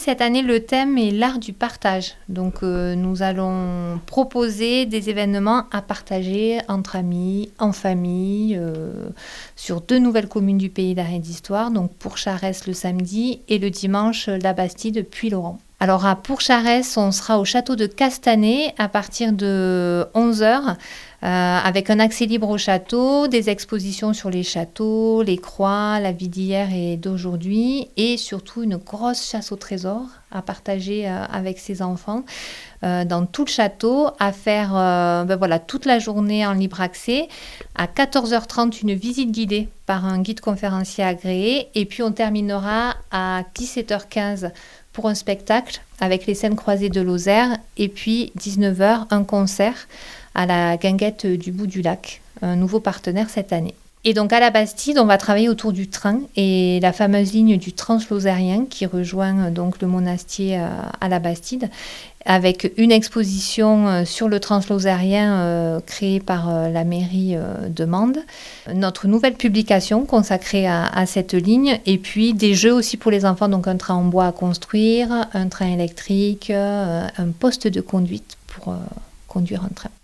Cette année, le thème est l'art du partage. Donc, nous allons proposer des événements à partager entre amis, en famille, sur 2 nouvelles communes du pays d'art et d'histoire. Donc, Pour-Charès le samedi et le dimanche, la Bastide, Puylaurens. Alors, à Pour-Charès, on sera au château de Castanet à partir de 11h. Avec un accès libre au château, des expositions sur les châteaux, les croix, la vie d'hier et d'aujourd'hui, et surtout une grosse chasse au trésor à partager avec ses enfants dans tout le château, à faire toute la journée en libre accès. À 14h30, une visite guidée par un guide conférencier agréé, et puis on terminera à 17h15 pour un spectacle avec les scènes croisées de Lozère, et puis 19h, un concert à la Guinguette du Bout du Lac, un nouveau partenaire cette année. Et donc à la Bastide, on va travailler autour du train et la fameuse ligne du translozérien qui rejoint donc le monastier à la Bastide, avec une exposition sur le translozérien créée par la mairie de Mende, notre nouvelle publication consacrée à cette ligne, et puis des jeux aussi pour les enfants, donc un train en bois à construire, un train électrique, un poste de conduite pour conduire un train.